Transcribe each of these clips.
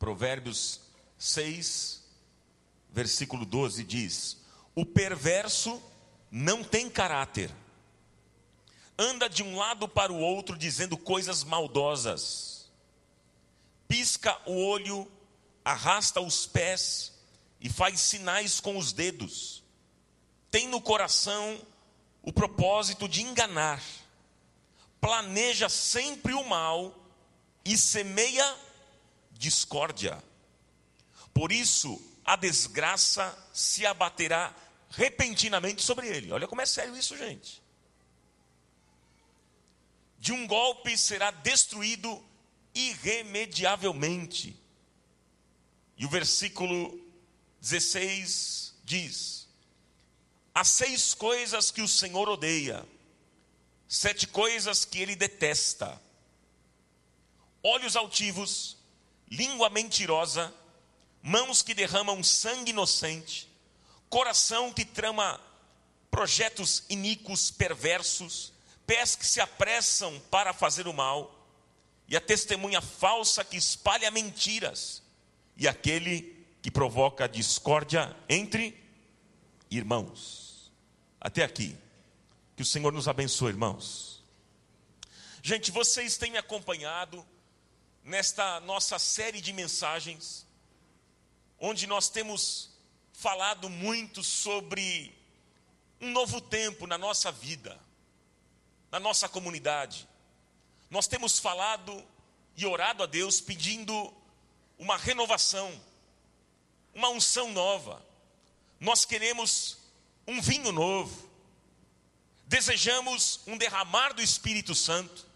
Provérbios 6, versículo 12 diz: o perverso não tem caráter, anda de um lado para o outro dizendo coisas maldosas, pisca o olho, arrasta os pés e faz sinais com os dedos, tem no coração o propósito de enganar, planeja sempre o mal e semeia discórdia. Por isso a desgraça se abaterá repentinamente sobre ele. Olha como é sério isso, gente. De um golpe será destruído irremediavelmente. E o versículo 16 diz: há 6 coisas que o Senhor odeia, 7 coisas que ele detesta: olhos altivos, língua mentirosa, mãos que derramam sangue inocente, coração que trama projetos iníquos, perversos, pés que se apressam para fazer o mal, e a testemunha falsa que espalha mentiras, e aquele que provoca discórdia entre irmãos. Até aqui. Que o Senhor nos abençoe, irmãos. Gente, vocês têm me acompanhado nesta nossa série de mensagens, onde nós temos falado muito sobre um novo tempo na nossa vida, na nossa comunidade. Nós temos falado e orado a Deus pedindo uma renovação, uma unção nova. Nós queremos um vinho novo. Desejamos um derramar do Espírito Santo.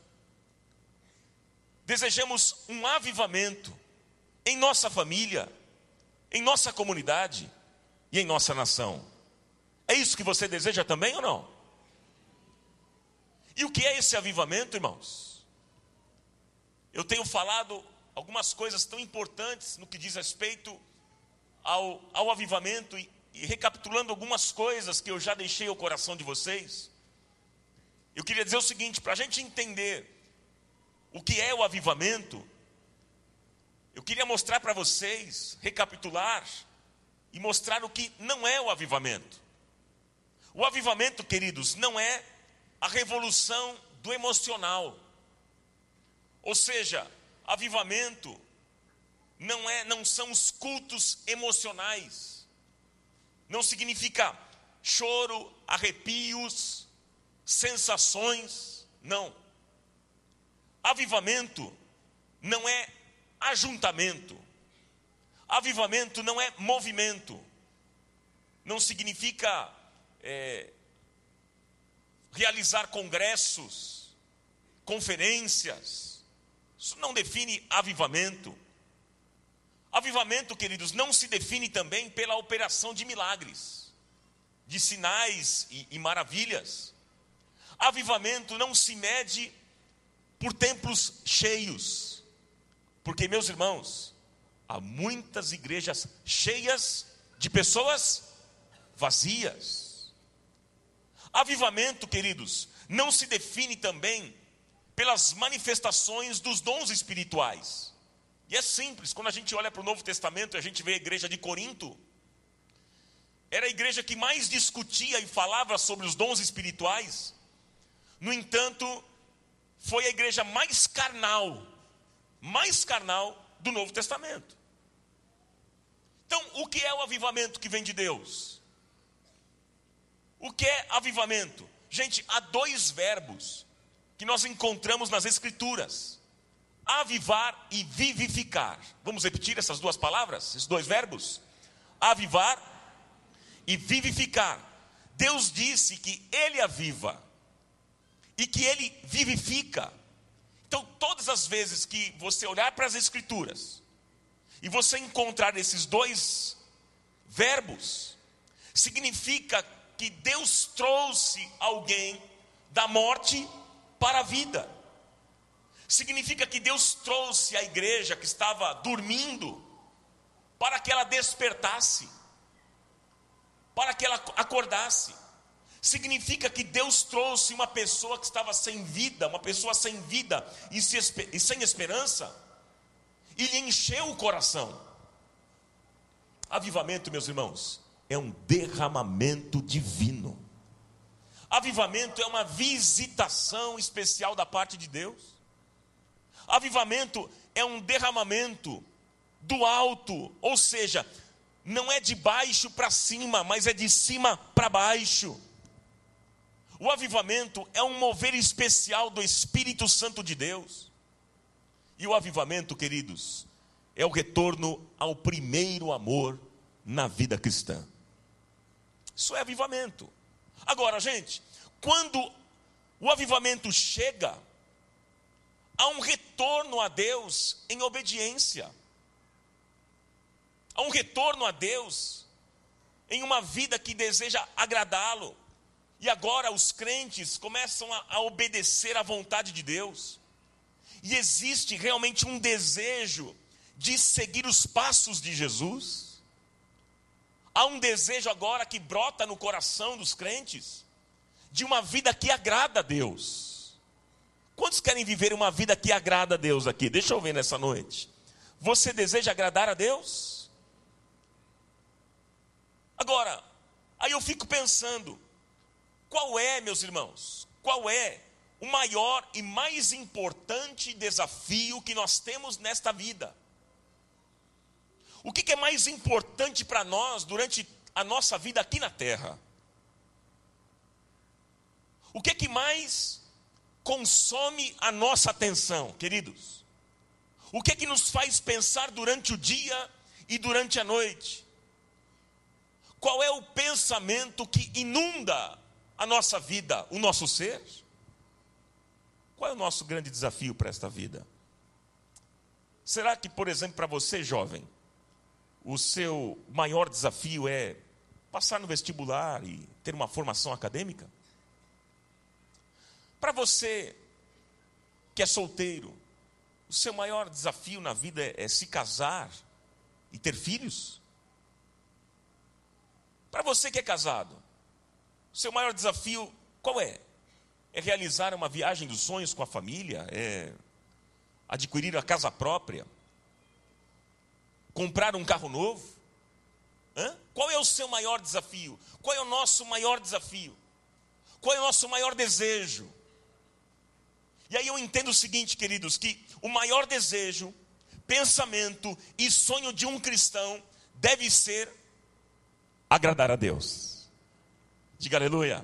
Desejamos um avivamento em nossa família, em nossa comunidade e em nossa nação. É isso que você deseja também ou não? E o que é esse avivamento, irmãos? Eu tenho falado algumas coisas tão importantes no que diz respeito ao avivamento e recapitulando algumas coisas que eu já deixei ao coração de vocês. Eu queria dizer o seguinte, para a gente entender o que é o avivamento, eu queria mostrar para vocês, recapitular e mostrar o que não é o avivamento. O avivamento, queridos, não é a revolução do emocional. Ou seja, avivamento não são os cultos emocionais. Não significa choro, arrepios, sensações, não. Avivamento não é ajuntamento. Avivamento não é movimento. Não significa realizar congressos, conferências. Isso não define avivamento. Avivamento, queridos, não se define também pela operação de milagres, de sinais e maravilhas. Avivamento não se mede por templos cheios, porque, meus irmãos, há muitas igrejas cheias de pessoas vazias. Avivamento, queridos, não se define também pelas manifestações dos dons espirituais. E é simples, quando a gente olha para o Novo Testamento e a gente vê a igreja de Corinto, era a igreja que mais discutia e falava sobre os dons espirituais. No entanto, foi a igreja mais carnal do Novo Testamento. Então, o que é o avivamento que vem de Deus? O que é avivamento? Gente, há 2 verbos que nós encontramos nas Escrituras: avivar e vivificar. Vamos repetir essas 2 palavras, esses 2 verbos? Avivar e vivificar. Deus disse que Ele aviva e que Ele vivifica. Então, todas as vezes que você olhar para as Escrituras e você encontrar esses 2 verbos, significa que Deus trouxe alguém da morte para a vida. Significa que Deus trouxe a igreja que estava dormindo para que ela despertasse, para que ela acordasse. Significa que Deus trouxe uma pessoa que estava sem vida, uma pessoa sem vida e sem esperança, e lhe encheu o coração. Avivamento, meus irmãos, é um derramamento divino. Avivamento é uma visitação especial da parte de Deus. Avivamento é um derramamento do alto, ou seja, não é de baixo para cima, mas é de cima para baixo. O avivamento é um mover especial do Espírito Santo de Deus. E o avivamento, queridos, é o retorno ao primeiro amor na vida cristã. Isso é avivamento. Agora, gente, quando o avivamento chega, há um retorno a Deus em obediência. Há um retorno a Deus em uma vida que deseja agradá-lo. E agora os crentes começam a obedecer à vontade de Deus. E existe realmente um desejo de seguir os passos de Jesus. Há um desejo agora que brota no coração dos crentes de uma vida que agrada a Deus. Quantos querem viver uma vida que agrada a Deus aqui? Deixa eu ver nessa noite. Você deseja agradar a Deus? Agora, aí eu fico pensando, qual é, meus irmãos, qual é o maior e mais importante desafio que nós temos nesta vida? O que é mais importante para nós durante a nossa vida aqui na terra? O que mais consome a nossa atenção, queridos? O que nos faz pensar durante o dia e durante a noite? Qual é o pensamento que inunda a nossa vida, o nosso ser? Qual é o nosso grande desafio para esta vida? Será que, por exemplo, para você, jovem, o seu maior desafio é passar no vestibular e ter uma formação acadêmica? Para você que é solteiro, o seu maior desafio na vida é se casar e ter filhos? Para você que é casado, o seu maior desafio qual é? É realizar uma viagem dos sonhos com a família? É adquirir a casa própria? Comprar um carro novo? Qual é o seu maior desafio? Qual é o nosso maior desafio? Qual é o nosso maior desejo? E aí eu entendo o seguinte, queridos, que o maior desejo, pensamento e sonho de um cristão deve ser agradar a Deus. Diga aleluia.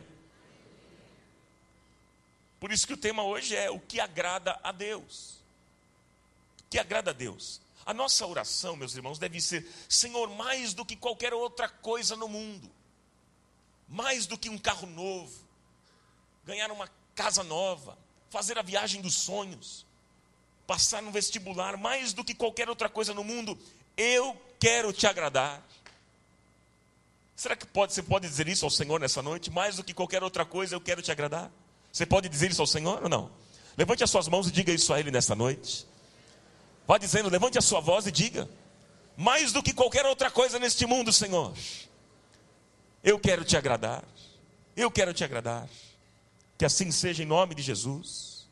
Por isso que o tema hoje é o que agrada a Deus. O que agrada a Deus? A nossa oração, meus irmãos, deve ser: Senhor, mais do que qualquer outra coisa no mundo, mais do que um carro novo, ganhar uma casa nova, fazer a viagem dos sonhos, passar no vestibular, mais do que qualquer outra coisa no mundo, eu quero te agradar. Será que você pode dizer isso ao Senhor nessa noite? Mais do que qualquer outra coisa, eu quero te agradar. Você pode dizer isso ao Senhor ou não? Levante as suas mãos e diga isso a Ele nessa noite. Vá dizendo, levante a sua voz e diga: mais do que qualquer outra coisa neste mundo, Senhor, eu quero te agradar. Eu quero te agradar. Que assim seja em nome de Jesus.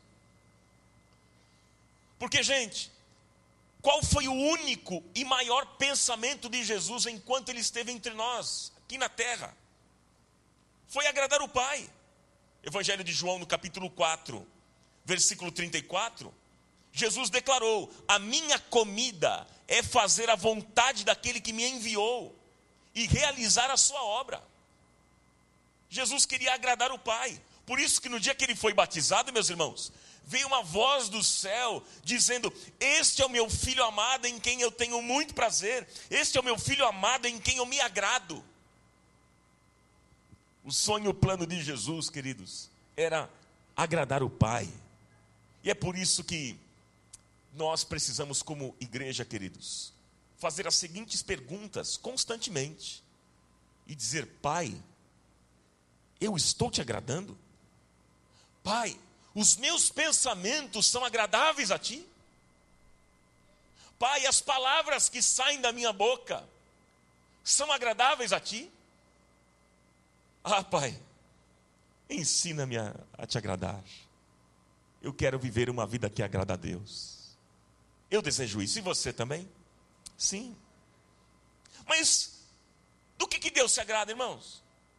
Porque, gente, qual foi o único e maior pensamento de Jesus enquanto Ele esteve entre nós, aqui na terra? Foi agradar o Pai. Evangelho de João, no capítulo 4, versículo 34, Jesus declarou: a minha comida é fazer a vontade daquele que me enviou e realizar a sua obra. Jesus queria agradar o Pai. Por isso que no dia que Ele foi batizado, meus irmãos, veio uma voz do céu dizendo: este é o meu filho amado em quem eu tenho muito prazer. Este é o meu filho amado em quem eu me agrado. O sonho e o plano de Jesus, queridos, era agradar o Pai. E é por isso que nós precisamos, como igreja, queridos, fazer as seguintes perguntas constantemente. E dizer: Pai, eu estou te agradando? Pai, os meus pensamentos são agradáveis a Ti? Pai, as palavras que saem da minha boca são agradáveis a Ti? Ah, Pai, ensina-me a te agradar. Eu quero viver uma vida que agrada a Deus. Eu desejo isso. E você também? Sim. Mas do que Deus se agrada, irmãos?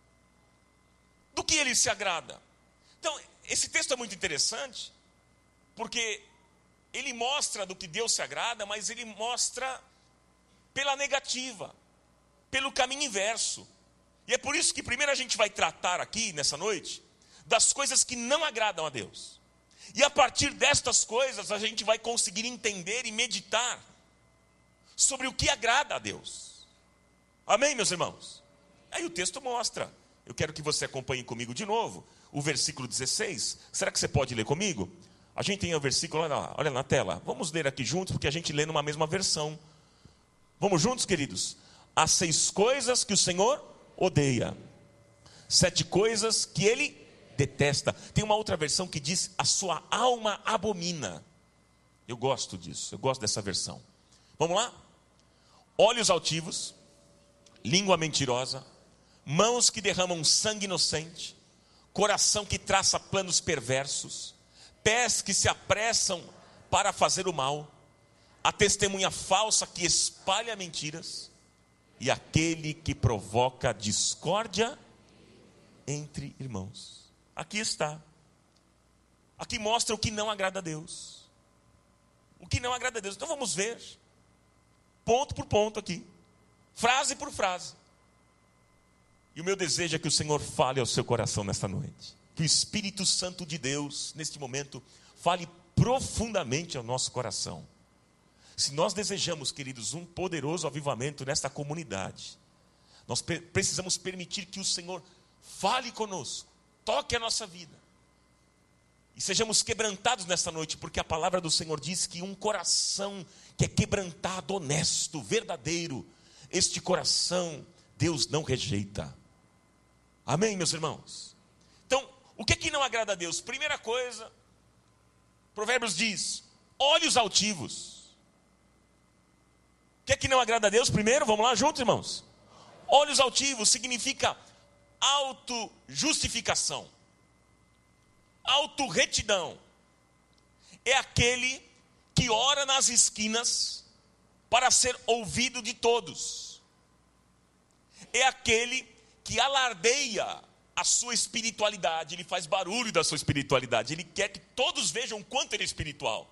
Do que Ele se agrada? Então, esse texto é muito interessante, porque ele mostra do que Deus se agrada, mas ele mostra pela negativa, pelo caminho inverso. E é por isso que primeiro a gente vai tratar aqui, nessa noite, das coisas que não agradam a Deus. E a partir destas coisas, a gente vai conseguir entender e meditar sobre o que agrada a Deus. Amém, meus irmãos? Aí o texto mostra. Eu quero que você acompanhe comigo de novo o versículo 16. Será que você pode ler comigo? A gente tem o versículo, olha na tela. Vamos ler aqui juntos, porque a gente lê numa mesma versão. Vamos juntos, queridos? Há 6 coisas que o Senhor odeia, 7 coisas que Ele detesta. Tem uma outra versão que diz: a sua alma abomina. Eu gosto disso, eu gosto dessa versão. Vamos lá? Olhos altivos, língua mentirosa, mãos que derramam sangue inocente, coração que traça planos perversos, pés que se apressam para fazer o mal, a testemunha falsa que espalha mentiras, e aquele que provoca discórdia entre irmãos. Aqui está. Aqui mostra o que não agrada a Deus. O que não agrada a Deus. Então vamos ver, ponto por ponto aqui, frase por frase. E o meu desejo é que o Senhor fale ao seu coração nesta noite. Que o Espírito Santo de Deus, neste momento, fale profundamente ao nosso coração. Se nós desejamos, queridos, um poderoso avivamento nesta comunidade, nós precisamos permitir que o Senhor fale conosco, toque a nossa vida. E sejamos quebrantados nesta noite, porque a palavra do Senhor diz que um coração que é quebrantado, honesto, verdadeiro, este coração Deus não rejeita. Amém, meus irmãos? Então, o que é que não agrada a Deus? Primeira coisa, Provérbios diz: olhos altivos. O que é que não agrada a Deus? Primeiro, vamos lá juntos, irmãos. Olhos altivos significa autojustificação, autorretidão. É aquele que ora nas esquinas para ser ouvido de todos. É aquele que alardeia a sua espiritualidade, ele faz barulho da sua espiritualidade, ele quer que todos vejam o quanto ele é espiritual,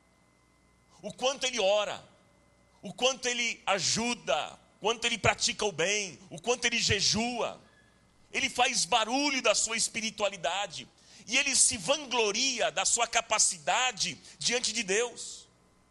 o quanto ele ora, o quanto ele ajuda, o quanto ele pratica o bem, o quanto ele jejua. Ele faz barulho da sua espiritualidade, e ele se vangloria da sua capacidade diante de Deus.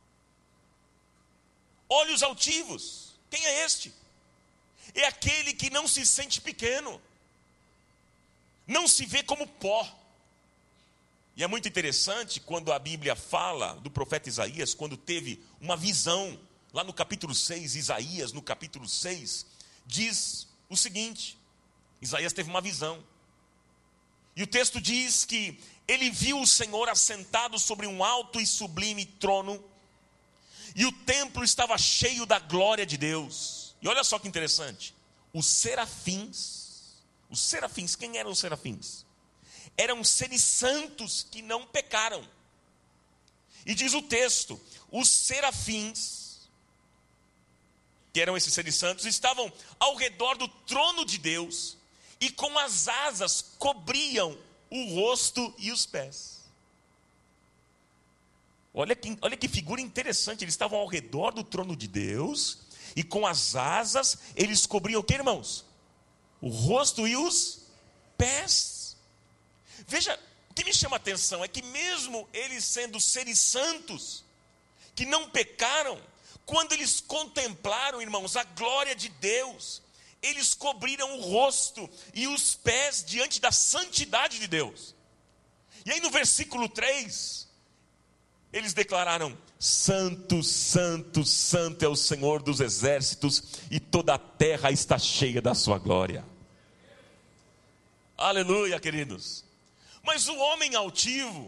Olhos altivos, quem é este? É aquele que não se sente pequeno, não se vê como pó. E é muito interessante quando a Bíblia fala do profeta Isaías, quando teve uma visão, lá no capítulo 6, Isaías no capítulo 6, diz o seguinte: Isaías teve uma visão, e o texto diz que ele viu o Senhor assentado sobre um alto e sublime trono, e o templo estava cheio da glória de Deus. E olha só que interessante, os serafins, quem eram os serafins? Eram seres santos que não pecaram. E diz o texto, os serafins, que eram esses seres santos, estavam ao redor do trono de Deus, e com as asas cobriam o rosto e os pés. Olha que figura interessante, eles estavam ao redor do trono de Deus, e com as asas, eles cobriam o que, irmãos? O rosto e os pés. Veja, o que me chama a atenção é que mesmo eles sendo seres santos, que não pecaram, quando eles contemplaram, irmãos, a glória de Deus, eles cobriram o rosto e os pés diante da santidade de Deus. E aí no versículo 3, eles declararam: Santo, Santo, Santo é o Senhor dos exércitos, e toda a terra está cheia da sua glória. Aleluia, queridos. Mas o homem altivo,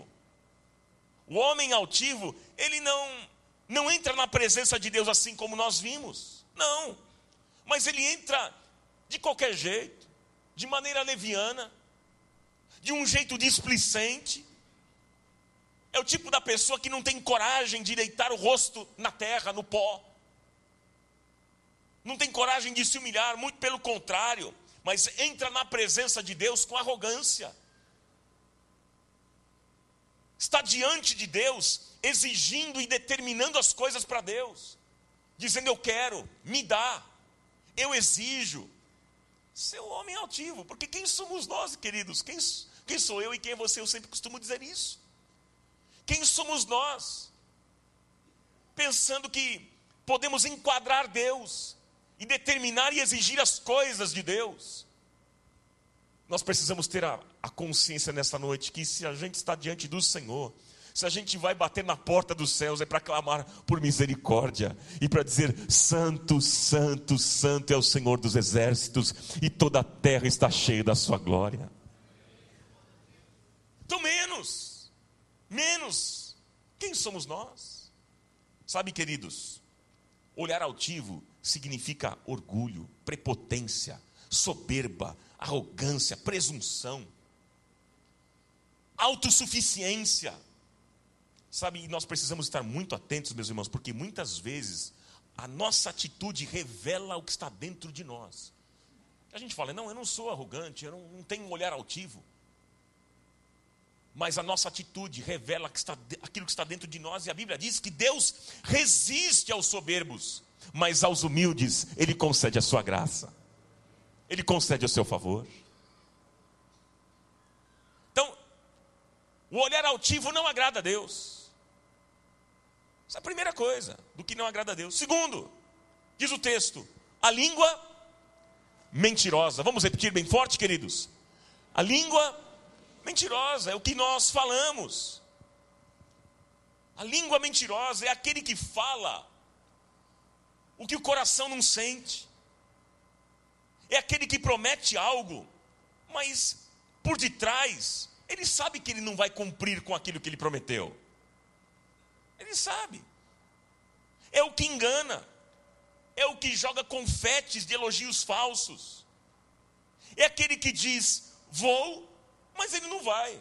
ele não entra na presença de Deus assim como nós vimos. Não, mas ele entra de qualquer jeito, de maneira leviana, de um jeito displicente. É o tipo da pessoa que não tem coragem de deitar o rosto na terra, no pó. Não tem coragem de se humilhar, muito pelo contrário, mas entra na presença de Deus com arrogância. Está diante de Deus, exigindo e determinando as coisas para Deus. Dizendo, eu quero, me dá, eu exijo. Seu homem altivo, porque quem somos nós, queridos? Quem sou eu e quem é você? Eu sempre costumo dizer isso. Quem somos nós? Pensando que podemos enquadrar Deus e determinar e exigir as coisas de Deus. Nós precisamos ter a consciência nessa noite que se a gente está diante do Senhor, se a gente vai bater na porta dos céus, é para clamar por misericórdia e para dizer, santo, santo, santo é o Senhor dos exércitos e toda a terra está cheia da sua glória. Então menos, quem somos nós? Sabe, queridos, olhar altivo significa orgulho, prepotência, soberba, arrogância, presunção, autossuficiência. Sabe, e nós precisamos estar muito atentos, meus irmãos, porque muitas vezes a nossa atitude revela o que está dentro de nós. A gente fala, não, eu não sou arrogante, eu não tenho um olhar altivo. Mas a nossa atitude revela aquilo que está dentro de nós, e a Bíblia diz que Deus resiste aos soberbos, mas aos humildes Ele concede a sua graça, Ele concede o seu favor. Então, o olhar altivo não agrada a Deus. Essa é a primeira coisa do que não agrada a Deus. Segundo, diz o texto, a língua mentirosa. Vamos repetir bem forte, queridos. A língua mentirosa é o que nós falamos. A língua mentirosa é aquele que fala o que o coração não sente. É aquele que promete algo, mas por detrás, ele sabe que ele não vai cumprir com aquilo que ele prometeu. Ele sabe. É o que engana. É o que joga confetes de elogios falsos. É aquele que diz, vou, mas ele não vai.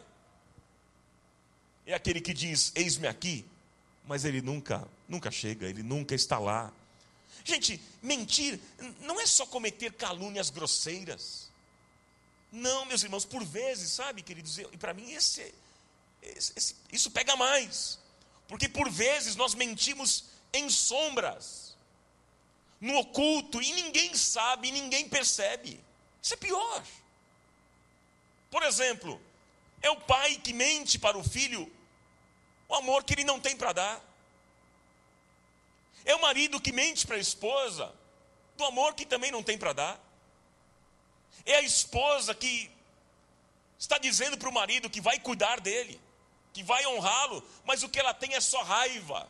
É aquele que diz, eis-me aqui, mas ele nunca chega, ele nunca está lá. Gente, mentir não é só cometer calúnias grosseiras. Não, meus irmãos, por vezes, sabe, queridos, e para mim isso pega mais. Porque por vezes nós mentimos em sombras, no oculto, e ninguém sabe, ninguém percebe. Isso é pior. Por exemplo, é o pai que mente para o filho o amor que ele não tem para dar. É o marido que mente para a esposa do amor que também não tem para dar. É a esposa que está dizendo para o marido que vai cuidar dele, que vai honrá-lo, mas o que ela tem é só raiva,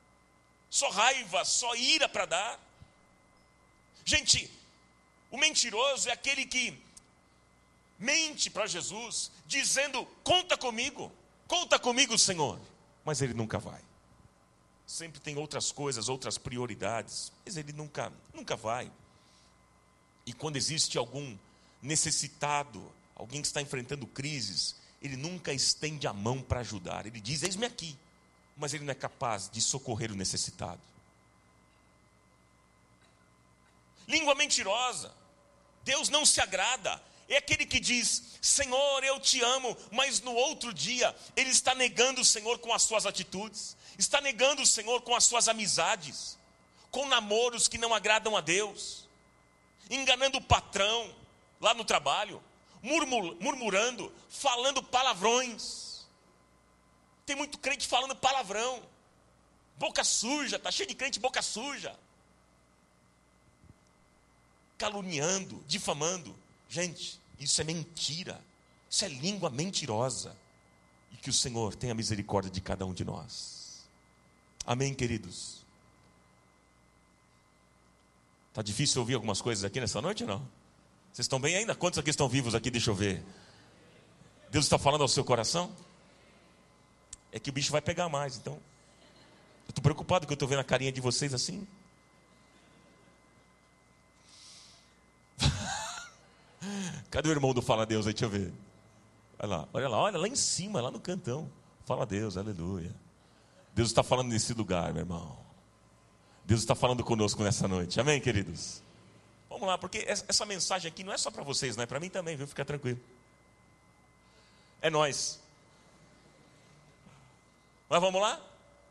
só ira para dar. Gente, o mentiroso é aquele que mente para Jesus, dizendo, conta comigo, Senhor, mas ele nunca vai. Sempre tem outras coisas, outras prioridades, mas ele nunca vai. E quando existe algum necessitado, alguém que está enfrentando crises, ele nunca estende a mão para ajudar. Ele diz, eis-me aqui, mas ele não é capaz de socorrer o necessitado. Língua mentirosa, Deus não se agrada. É aquele que diz, Senhor, eu te amo, mas no outro dia, ele está negando o Senhor com as suas atitudes, está negando o Senhor com as suas amizades, com namoros que não agradam a Deus, enganando o patrão lá no trabalho, murmurando, falando palavrões. Tem muito crente falando palavrão, boca suja, está cheio de crente boca suja, caluniando, difamando. Gente, isso é mentira, isso é língua mentirosa, e que o Senhor tenha misericórdia de cada um de nós. Amém, queridos? Está difícil ouvir algumas coisas aqui nessa noite ou não? Vocês estão bem ainda? Quantos aqui estão vivos aqui? Deixa eu ver. Deus está falando ao seu coração? É que o bicho vai pegar mais, então. Eu estou preocupado que eu estou vendo a carinha de vocês assim. Cadê o irmão do Fala Deus aí? Deixa eu ver. Olha lá em cima, lá no cantão. Fala a Deus, aleluia. Deus está falando nesse lugar, meu irmão. Deus está falando conosco nessa noite. Amém, queridos? Vamos lá, porque essa mensagem aqui não é só para vocês, não é para mim também, viu? Fica tranquilo. É nós. Mas vamos lá?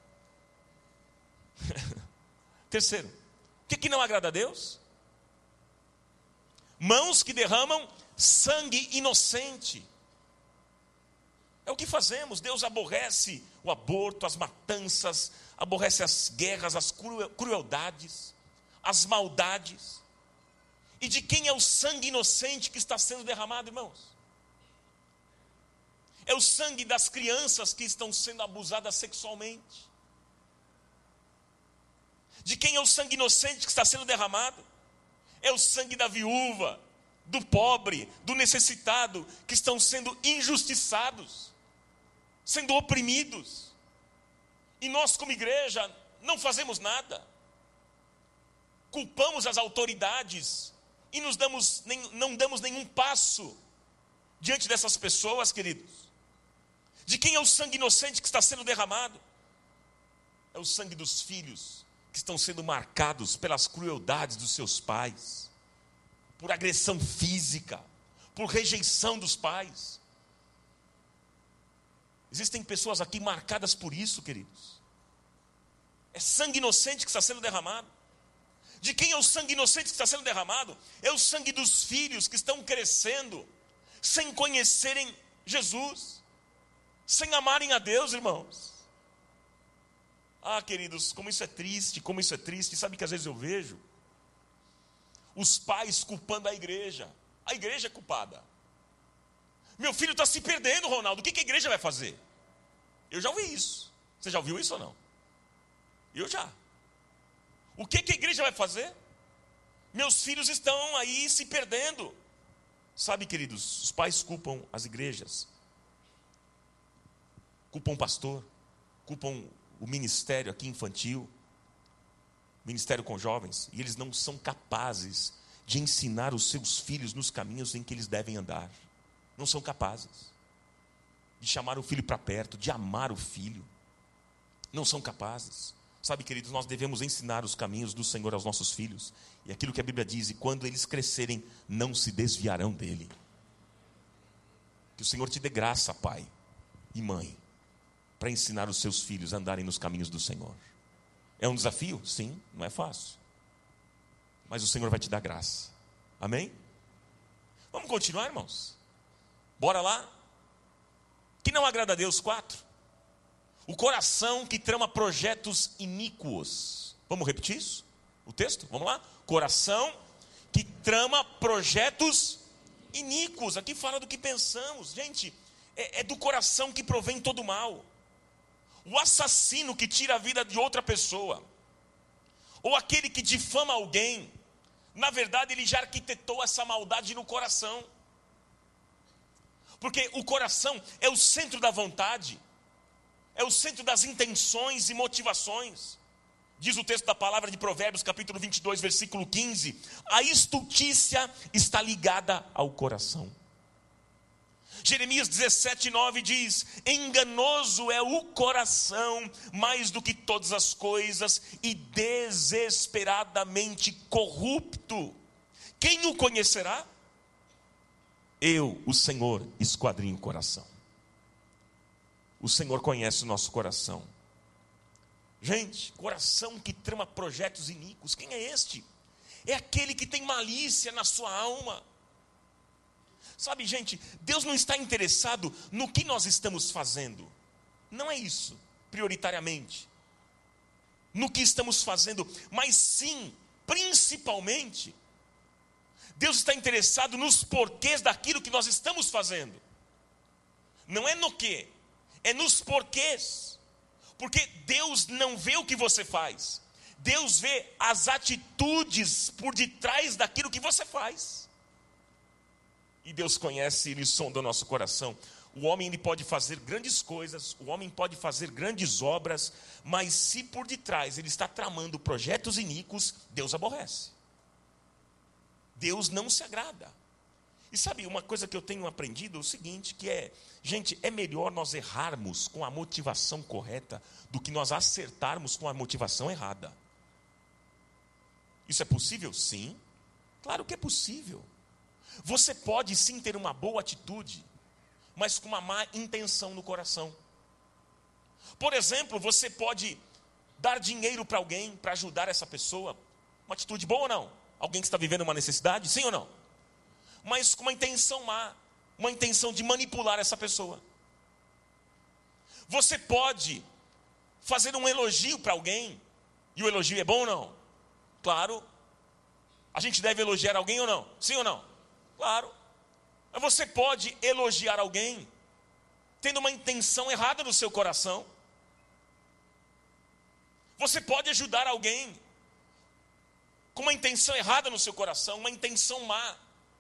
Terceiro, o que não agrada a Deus? Mãos que derramam sangue inocente. É o que fazemos. Deus aborrece o aborto, as matanças, aborrece as guerras, as crueldades, as maldades. E de quem é o sangue inocente que está sendo derramado, irmãos? É o sangue das crianças que estão sendo abusadas sexualmente. De quem é o sangue inocente que está sendo derramado? É o sangue da viúva, do pobre, do necessitado, que estão sendo injustiçados, sendo oprimidos. E nós, como igreja, não fazemos nada. Culpamos as autoridades e não damos nenhum passo diante dessas pessoas, queridos. De quem é o sangue inocente que está sendo derramado? É o sangue dos filhos que estão sendo marcados pelas crueldades dos seus pais, por agressão física, por rejeição dos pais. Existem pessoas aqui marcadas por isso, queridos. É sangue inocente que está sendo derramado. De quem é o sangue inocente que está sendo derramado? É o sangue dos filhos que estão crescendo sem conhecerem Jesus, sem amarem a Deus, irmãos. Ah, queridos, como isso é triste, como isso é triste. Sabe que às vezes eu vejo os pais culpando a igreja é culpada. Meu filho está se perdendo, Ronaldo, o que a igreja vai fazer? Eu já ouvi isso. Você já ouviu isso ou não? Eu já. O que a igreja vai fazer? Meus filhos estão aí se perdendo. Sabe, queridos, os pais culpam as igrejas, culpam o pastor, culpam o ministério aqui infantil, ministério com jovens, e eles não são capazes de ensinar os seus filhos nos caminhos em que eles devem andar. Não são capazes de chamar o filho para perto, de amar o filho. Não são capazes. Sabe, queridos, nós devemos ensinar os caminhos do Senhor aos nossos filhos. E aquilo que a Bíblia diz, e quando eles crescerem, não se desviarão dele. Que o Senhor te dê graça, pai e mãe, para ensinar os seus filhos a andarem nos caminhos do Senhor. É um desafio? Sim, não é fácil. Mas o Senhor vai te dar graça. Amém? Vamos continuar, irmãos? Bora lá? Que não agrada a Deus, 4. O coração que trama projetos iníquos. Vamos repetir isso? O texto? Vamos lá? Coração que trama projetos iníquos. Aqui fala do que pensamos. Gente, é do coração que provém todo mal. O assassino que tira a vida de outra pessoa, ou aquele que difama alguém, na verdade ele já arquitetou essa maldade no coração. Porque o coração é o centro da vontade, é o centro das intenções e motivações. Diz o texto da palavra de Provérbios, capítulo 22, versículo 15: a estultícia está ligada ao coração. Jeremias 17, 9 diz: enganoso é o coração mais do que todas as coisas e desesperadamente corrupto. Quem o conhecerá? Eu, o Senhor, esquadrinho o coração. O Senhor conhece o nosso coração. Gente, coração que trama projetos iníquos, quem é este? É aquele que tem malícia na sua alma. Sabe, gente, Deus não está interessado no que nós estamos fazendo. Não é isso, prioritariamente. No que estamos fazendo, mas sim, principalmente, Deus está interessado nos porquês daquilo que nós estamos fazendo. Não é no que, é nos porquês. Porque Deus não vê o que você faz. Deus vê as atitudes por detrás daquilo que você faz. E Deus conhece, Ele sonda o nosso coração. O homem ele pode fazer grandes coisas, o homem pode fazer grandes obras, mas se por detrás ele está tramando projetos iníquos, Deus aborrece. Deus não se agrada. E sabe, uma coisa que eu tenho aprendido é o seguinte, que é, gente, é melhor nós errarmos com a motivação correta do que nós acertarmos com a motivação errada. Isso é possível? Sim. Claro que é possível. Você pode sim ter uma boa atitude, mas com uma má intenção no coração. Por exemplo, você pode dar dinheiro para alguém, para ajudar essa pessoa. Uma atitude boa ou não? Alguém que está vivendo uma necessidade, sim ou não? Mas com uma intenção má, uma intenção de manipular essa pessoa. Você pode fazer um elogio para alguém, e o elogio é bom ou não? Claro. A gente deve elogiar alguém ou não? Sim ou não? Claro. Mas você pode elogiar alguém tendo uma intenção errada no seu coração. Você pode ajudar alguém com uma intenção errada no seu coração, uma intenção má.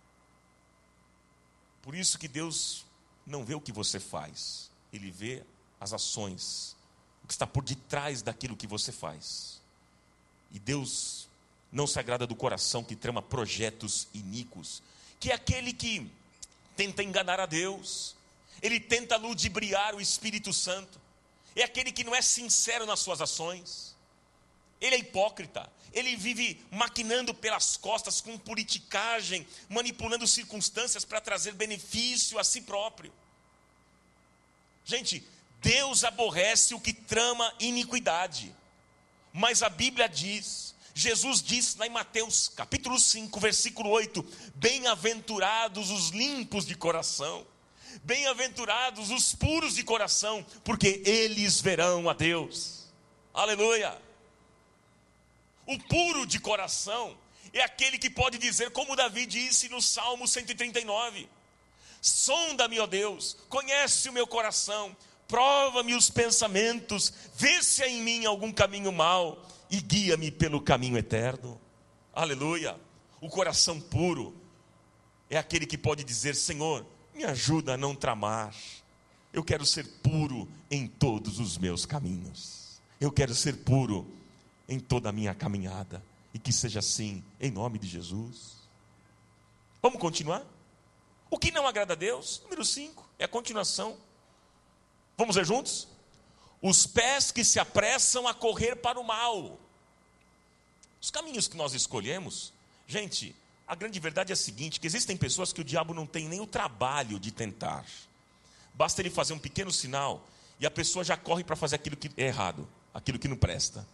Por isso que Deus não vê o que você faz, Ele vê as ações, o que está por detrás daquilo que você faz. E Deus não se agrada do coração que trama projetos iníquos, que é aquele que tenta enganar a Deus, ele tenta ludibriar o Espírito Santo, é aquele que não é sincero nas suas ações, ele é hipócrita, ele vive maquinando pelas costas com politicagem, manipulando circunstâncias para trazer benefício a si próprio. Gente, Deus aborrece o que trama iniquidade, mas a Bíblia diz, Jesus diz lá em Mateus capítulo 5, versículo 8, bem-aventurados os limpos de coração, bem-aventurados os puros de coração, porque eles verão a Deus. Aleluia! O puro de coração é aquele que pode dizer, como Davi disse no Salmo 139, sonda-me, ó Deus, conhece o meu coração, prova-me os pensamentos, vê se há em mim algum caminho mau e guia-me pelo caminho eterno. Aleluia! O coração puro é aquele que pode dizer, Senhor, me ajuda a não tramar, eu quero ser puro em todos os meus caminhos, eu quero ser puro em toda a minha caminhada, e que seja assim, em nome de Jesus. Vamos continuar? O que não agrada a Deus? Número 5, é a continuação. Vamos ler juntos? Os pés que se apressam a correr para o mal. Os caminhos que nós escolhemos, gente, a grande verdade é a seguinte, que existem pessoas que o diabo não tem nem o trabalho de tentar. Basta ele fazer um pequeno sinal, e a pessoa já corre para fazer aquilo que é errado, aquilo que não presta.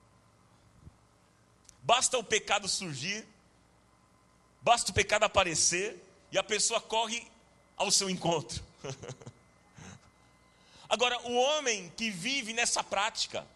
Basta o pecado surgir, basta o pecado aparecer, e a pessoa corre ao seu encontro. Agora, o homem que vive nessa prática,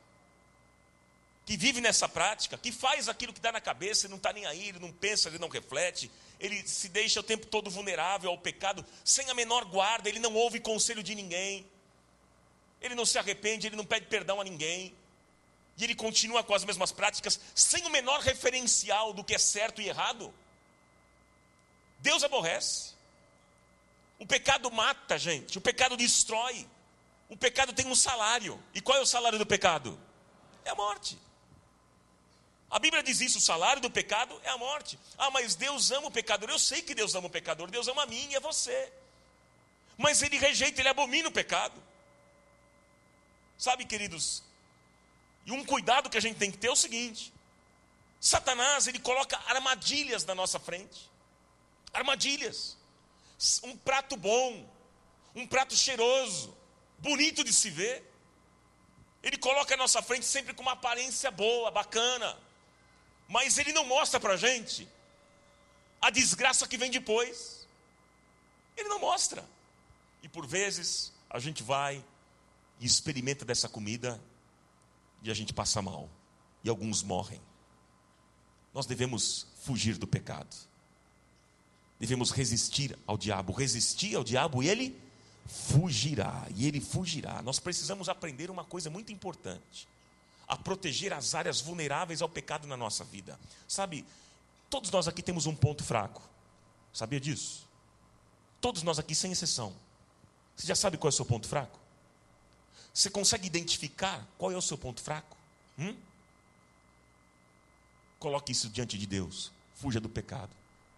que faz aquilo que dá na cabeça, ele não está nem aí, ele não pensa, ele não reflete, ele se deixa o tempo todo vulnerável ao pecado, sem a menor guarda, ele não ouve conselho de ninguém, ele não se arrepende, ele não pede perdão a ninguém, e ele continua com as mesmas práticas, sem o menor referencial do que é certo e errado. Deus aborrece. O pecado mata, gente, o pecado destrói. O pecado tem um salário. E qual é o salário do pecado? É a morte. A Bíblia diz isso, o salário do pecado é a morte. Ah, mas Deus ama o pecador. Eu sei que Deus ama o pecador, Deus ama a mim e a você. Mas Ele rejeita, Ele abomina o pecado. Sabe, queridos, e um cuidado que a gente tem que ter é o seguinte, Satanás, ele coloca armadilhas na nossa frente. Armadilhas. Um prato bom, um prato cheiroso, bonito de se ver, ele coloca à nossa frente sempre com uma aparência boa, bacana, mas ele não mostra para a gente a desgraça que vem depois, ele não mostra, e por vezes a gente vai e experimenta dessa comida, e a gente passa mal, e alguns morrem. Nós devemos fugir do pecado, devemos resistir ao diabo e ele fugirá, Nós precisamos aprender uma coisa muito importante, a proteger as áreas vulneráveis ao pecado na nossa vida. Sabe, todos nós aqui temos um ponto fraco, sabia disso? Todos nós aqui, sem exceção. Você já sabe qual é o seu ponto fraco? Você consegue identificar qual é o seu ponto fraco? Coloque isso diante de Deus, fuja do pecado,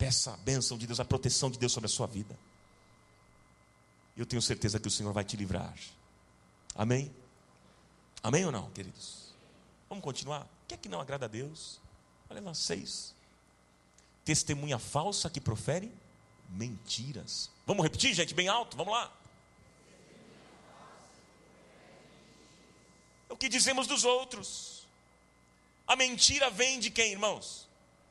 Peça a bênção de Deus, a proteção de Deus sobre a sua vida. Eu tenho certeza que o Senhor vai te livrar. Amém? Amém ou não, queridos? Vamos continuar? O que é que não agrada a Deus? Olha lá, 6. Testemunha falsa que profere mentiras. Vamos repetir, gente, bem alto, vamos lá. É o que dizemos dos outros. A mentira vem de quem, irmãos?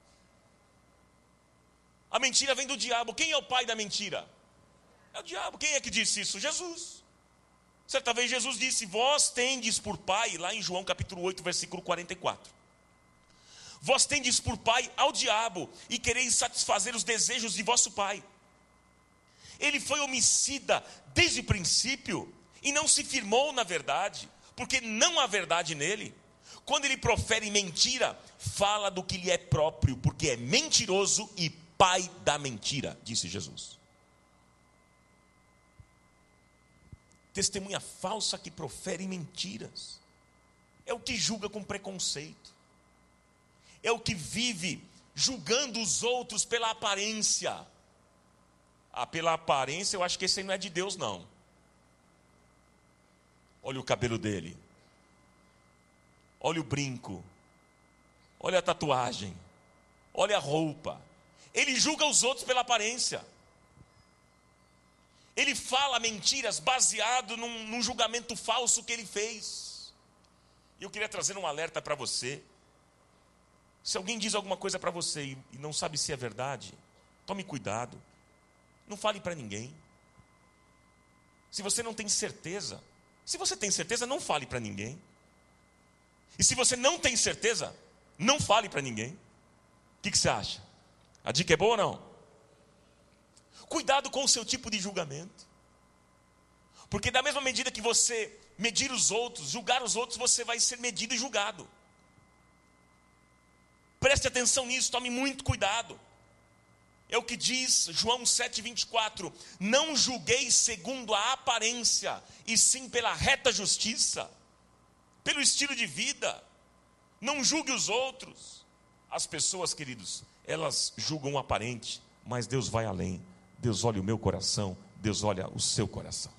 A mentira vem do diabo. Quem é o pai da mentira? É o diabo. Quem é que disse isso? Jesus. Certa vez Jesus disse: vós tendes por pai, lá em João capítulo 8, versículo 44. Vós tendes por pai ao diabo, e quereis satisfazer os desejos de vosso pai. Ele foi homicida desde o princípio, e não se firmou na verdade, porque não há verdade nele. Quando ele profere mentira, fala do que lhe é próprio, porque é mentiroso e pai da mentira, disse Jesus. Testemunha falsa que profere mentiras. É o que julga com preconceito. É o que vive julgando os outros pela aparência. Ah, pela aparência eu acho que esse aí não é de Deus não. Olha o cabelo dele. Olha o brinco. Olha a tatuagem. Olha a roupa. Ele julga os outros pela aparência. Ele fala mentiras baseado num julgamento falso que ele fez. E eu queria trazer um alerta para você. Se alguém diz alguma coisa para você e não sabe se é verdade, tome cuidado. Não fale para ninguém. Se você não tem certeza, se você tem certeza, não fale para ninguém. E se você não tem certeza, não fale para ninguém. O que você acha? A dica é boa ou não? Cuidado com o seu tipo de julgamento. Porque da mesma medida que você medir os outros, julgar os outros, você vai ser medido e julgado. Preste atenção nisso, tome muito cuidado. É o que diz João 7,24. Não julgueis segundo a aparência, e sim pela reta justiça, pelo estilo de vida. Não julgue os outros. As pessoas, queridos, elas julgam o aparente, mas Deus vai além. Deus olha o meu coração, Deus olha o seu coração.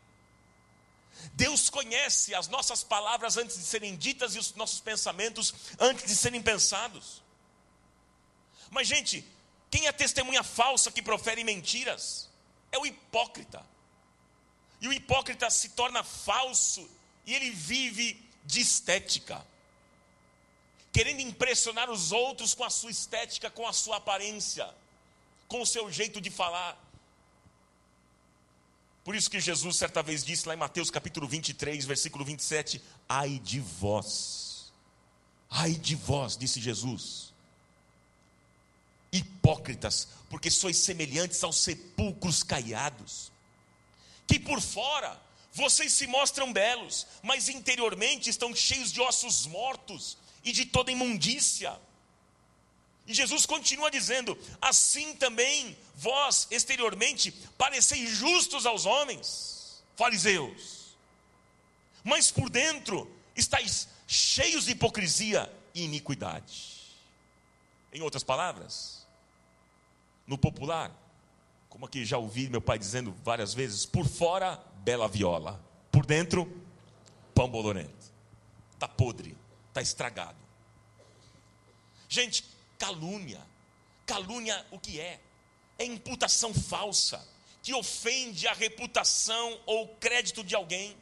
Deus conhece as nossas palavras antes de serem ditas e os nossos pensamentos antes de serem pensados. Mas, gente, quem é testemunha falsa que profere mentiras? É o hipócrita. E o hipócrita se torna falso e ele vive de estética, querendo impressionar os outros com a sua estética, com a sua aparência, com o seu jeito de falar. Por isso que Jesus certa vez disse lá em Mateus capítulo 23, versículo 27, ai de vós, disse Jesus, hipócritas, porque sois semelhantes aos sepulcros caiados, que por fora vocês se mostram belos, mas interiormente estão cheios de ossos mortos e de toda imundícia. E Jesus continua dizendo, assim também vós exteriormente pareceis justos aos homens, fariseus, mas por dentro estáis cheios de hipocrisia e iniquidade. Em outras palavras, no popular, como aqui já ouvi meu pai dizendo várias vezes, por fora, bela viola, por dentro, pão bolorento. Está podre, está estragado. Gente, calúnia o que é? É imputação falsa, que ofende a reputação ou crédito de alguém.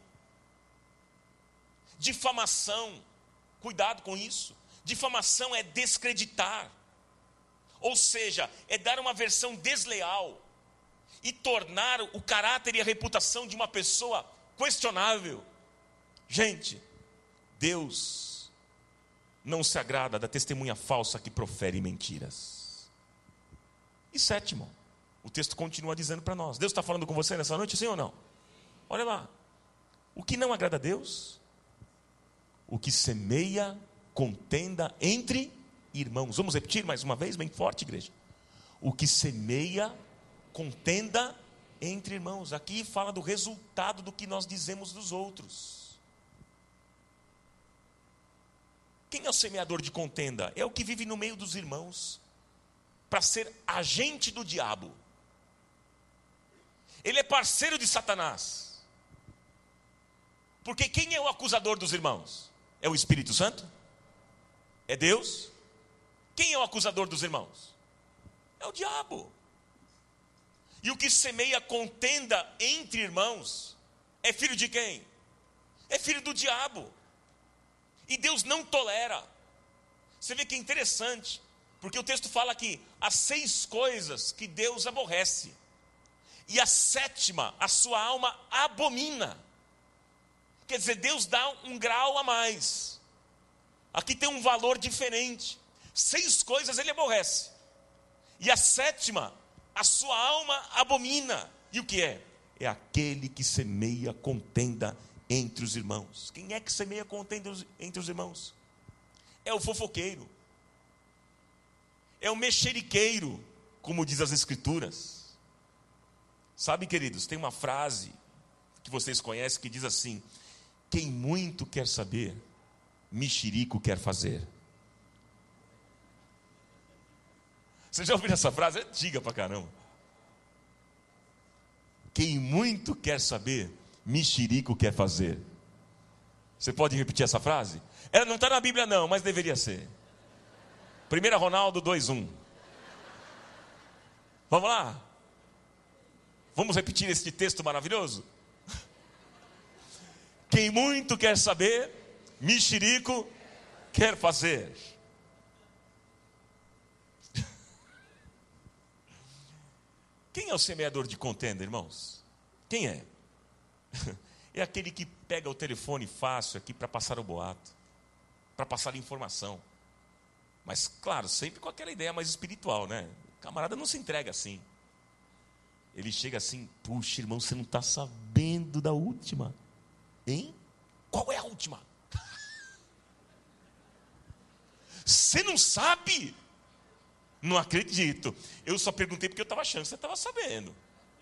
Difamação, cuidado com isso. Difamação é descreditar, ou seja, é dar uma versão desleal e tornar o caráter e a reputação de uma pessoa questionável. Gente, Deus não se agrada da testemunha falsa que profere mentiras. E sétimo, o texto continua dizendo para nós, Deus está falando com você nessa noite, sim ou não? Olha lá, o que não agrada a Deus? O que semeia contenda entre irmãos. Vamos repetir mais uma vez, bem forte, igreja. O que semeia contenda entre irmãos. Aqui fala do resultado do que nós dizemos dos outros. Quem é o semeador de contenda? É o que vive no meio dos irmãos. para ser agente do diabo. Ele é parceiro de Satanás. Porque quem é o acusador dos irmãos? É o Espírito Santo? É Deus? Quem é o acusador dos irmãos? É o diabo. E o que semeia contenda entre irmãos é filho de quem? É filho do diabo. E Deus não tolera. Você vê que é interessante, porque o texto fala que há 6 coisas que Deus aborrece, e a 7ª, a sua alma abomina. Quer dizer, Deus dá um grau a mais. Aqui tem um valor diferente. 6 coisas ele aborrece, e a 7ª, a sua alma abomina. E o que é? É aquele que semeia contenda entre os irmãos. Quem é que semeia contenda entre os irmãos? É o fofoqueiro, é o mexeriqueiro, como diz as Escrituras. Sabe, queridos, tem uma frase que vocês conhecem que diz assim: quem muito quer saber, mexerico quer fazer. Você já ouviu essa frase? É antiga pra caramba. Quem muito quer saber, mexerico quer fazer. Você pode repetir essa frase? Ela não está na Bíblia não, mas deveria ser. 1 Ronaldo 2:1. Vamos lá? Vamos repetir este texto maravilhoso? Quem muito quer saber, mexerico quer fazer. Quem é o semeador de contenda, irmãos? Quem é? É aquele que pega o telefone fácil aqui para passar o boato, para passar a informação. Mas, claro, sempre com aquela ideia mais espiritual, né? O camarada não se entrega assim. Ele chega assim: puxa, irmão, você não está sabendo da última. Hein? Qual é a última? Você não sabe? Não acredito. Eu só perguntei porque eu estava achando que você estava sabendo.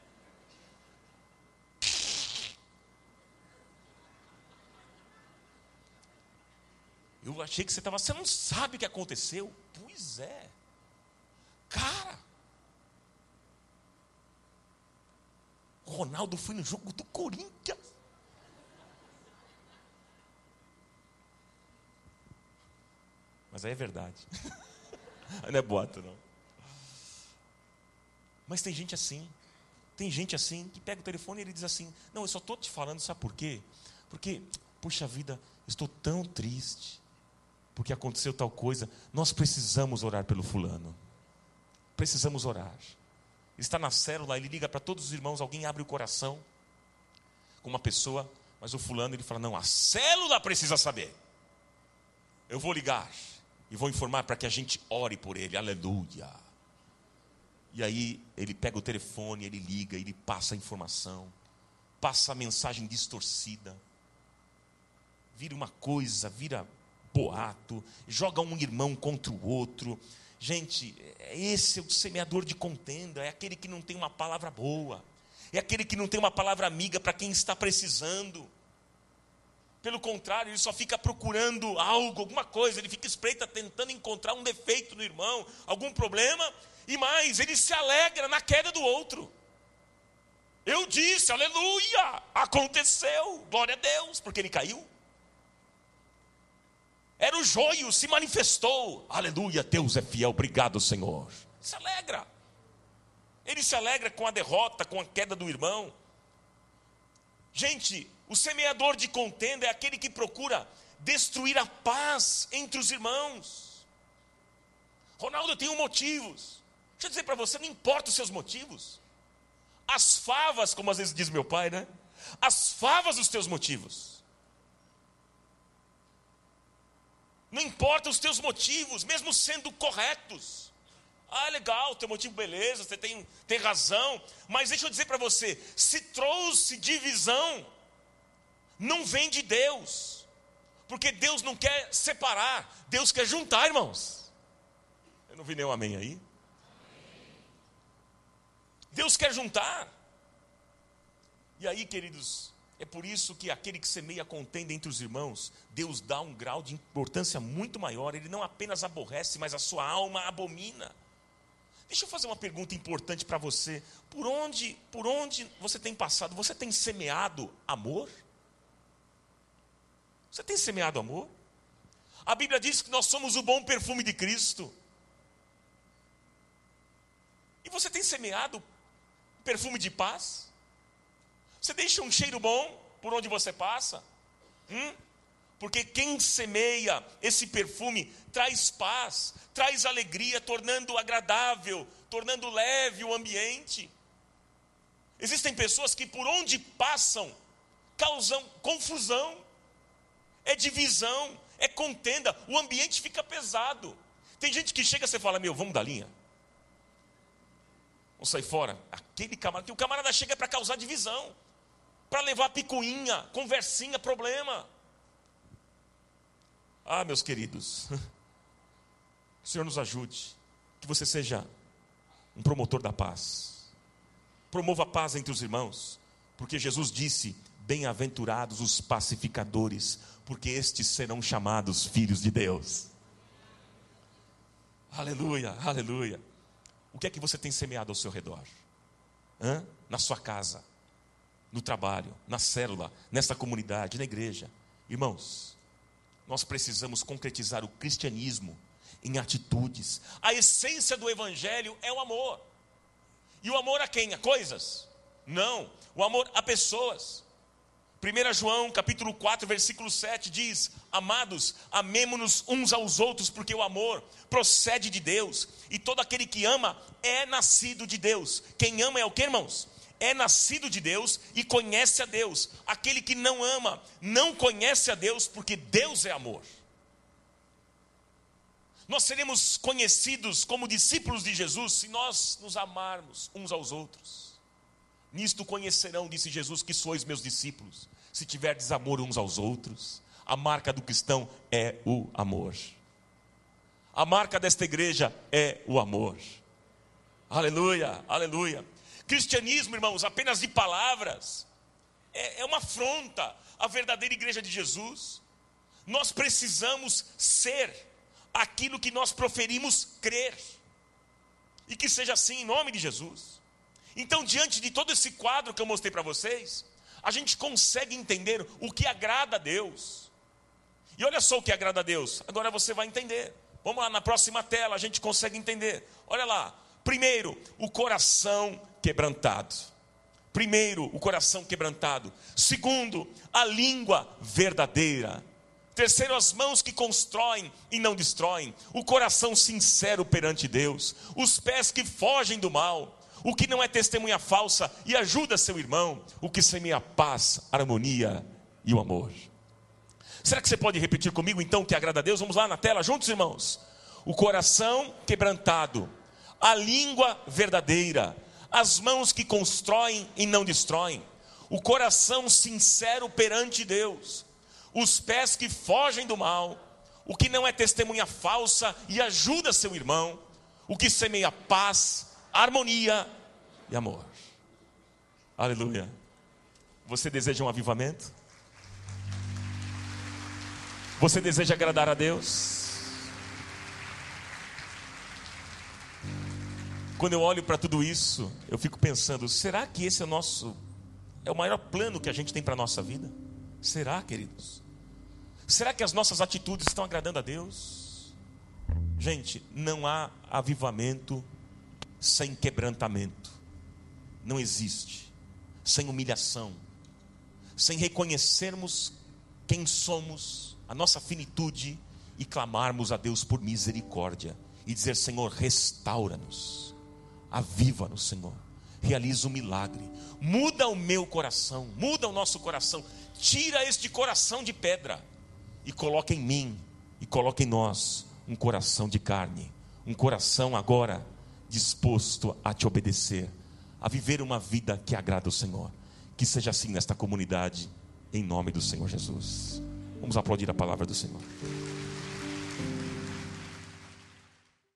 Eu achei que você estava... Você não sabe o que aconteceu? Pois é. Cara, o Ronaldo foi no jogo do Corinthians. Mas aí é verdade. Não é boato, não. Mas tem gente assim. Tem gente assim que pega o telefone e ele diz assim: não, eu só estou te falando, sabe por quê? Porque, puxa vida, estou tão triste, porque aconteceu tal coisa. Nós precisamos orar pelo fulano. Precisamos orar. Ele está na célula, ele liga para todos os irmãos, alguém abre o coração com uma pessoa, mas o fulano, ele fala: não, a célula precisa saber. Eu vou ligar e vou informar para que a gente ore por ele. Aleluia. E aí ele pega o telefone, ele liga, ele passa a informação, passa a mensagem distorcida, vira uma coisa, vira boato, joga um irmão contra o outro. Gente, esse é o semeador de contenda, é aquele que não tem uma palavra boa, é aquele que não tem uma palavra amiga para quem está precisando. Pelo contrário, ele só fica procurando algo, alguma coisa, ele fica espreita tentando encontrar um defeito no irmão, algum problema, e mais, ele se alegra na queda do outro. Eu disse, aleluia, aconteceu, glória a Deus, porque ele caiu. Era o joio, se manifestou, aleluia, Deus é fiel, obrigado, Senhor. Se alegra. Ele se alegra com a derrota, com a queda do irmão. Gente, o semeador de contenda é aquele que procura destruir a paz entre os irmãos. Ronaldo, eu tenho motivos. Deixa eu dizer para você, não importa os seus motivos. As favas, como às vezes diz meu pai, né? As favas dos teus motivos. Não importa os teus motivos, mesmo sendo corretos. Ah, legal, teu motivo, beleza, você tem razão. Mas deixa eu dizer para você, se trouxe divisão, não vem de Deus. Porque Deus não quer separar, Deus quer juntar, irmãos. Eu não vi nenhum amém aí. Deus quer juntar. E aí, queridos, é por isso que aquele que semeia contenda entre os irmãos, Deus dá um grau de importância muito maior. Ele não apenas aborrece, mas a sua alma abomina. Deixa eu fazer uma pergunta importante para você. Por onde você tem passado? Você tem semeado amor? Você tem semeado amor? A Bíblia diz que nós somos o bom perfume de Cristo. E você tem semeado perfume de paz? Você deixa um cheiro bom por onde você passa? Porque quem semeia esse perfume traz paz, traz alegria, tornando agradável, tornando leve o ambiente. Existem pessoas que por onde passam causam confusão, é divisão, é contenda, o ambiente fica pesado. Tem gente que chega e você fala, vamos dar linha. Vamos sair fora. O camarada chega para causar divisão, para levar picuinha, conversinha, problema. Meus queridos, o Senhor nos ajude, que você seja um promotor da paz. Promova a paz entre os irmãos, porque Jesus disse, bem-aventurados os pacificadores, porque estes serão chamados filhos de Deus. Aleluia, aleluia. O que é que você tem semeado ao seu redor? Na sua casa, no trabalho, na célula, nesta comunidade, na igreja. Irmãos, nós precisamos concretizar o cristianismo em atitudes. A essência do evangelho é o amor. E o amor a quem? A coisas? Não, o amor a pessoas. 1 João capítulo 4, versículo 7 diz, amados, amemo-nos uns aos outros, porque o amor procede de Deus, e todo aquele que ama é nascido de Deus. Quem ama é o que, irmãos? É nascido de Deus e conhece a Deus. Aquele que não ama, não conhece a Deus, porque Deus é amor. Nós seremos conhecidos como discípulos de Jesus se nós nos amarmos uns aos outros. Nisto conhecerão, disse Jesus, que sois meus discípulos, se tiverdes amor uns aos outros. A marca do cristão é o amor. A marca desta igreja é o amor. Aleluia, aleluia. Cristianismo, irmãos, apenas de palavras, é uma afronta à verdadeira igreja de Jesus. Nós precisamos ser aquilo que nós proferimos crer, e que seja assim em nome de Jesus. Então, diante de todo esse quadro que eu mostrei para vocês, a gente consegue entender o que agrada a Deus. E olha só o que agrada a Deus, agora você vai entender. Vamos lá, na próxima tela a gente consegue entender. Olha lá, primeiro, o coração quebrantado. Primeiro, o coração quebrantado. Segundo, a língua verdadeira. Terceiro, as mãos que constroem e não destroem. O coração sincero perante Deus. Os pés que fogem do mal. O que não é testemunha falsa e ajuda seu irmão. O que semeia paz, harmonia e o amor. Será que você pode repetir comigo então o que agrada a Deus? Vamos lá na tela juntos, irmãos. O coração quebrantado. A língua verdadeira. As mãos que constroem e não destroem. O coração sincero perante Deus. Os pés que fogem do mal. O que não é testemunha falsa e ajuda seu irmão. O que semeia paz, harmonia e amor. Aleluia. Você deseja um avivamento? Você deseja agradar a Deus? Quando eu olho para tudo isso, eu fico pensando, será que esse é o maior plano que a gente tem para a nossa vida? Será, queridos? Será que as nossas atitudes estão agradando a Deus? Gente, não há avivamento sem quebrantamento. Não existe. Sem humilhação. Sem reconhecermos quem somos, a nossa finitude, e clamarmos a Deus por misericórdia. E dizer, Senhor, restaura-nos. Aviva-nos, Senhor. Realiza um milagre. Muda o meu coração. Muda o nosso coração. Tira este coração de pedra. E coloca em mim. E coloca em nós um coração de carne. Um coração agora disposto a te obedecer. A viver uma vida que agrada o Senhor. Que seja assim nesta comunidade. Em nome do Senhor Jesus. Vamos aplaudir a palavra do Senhor.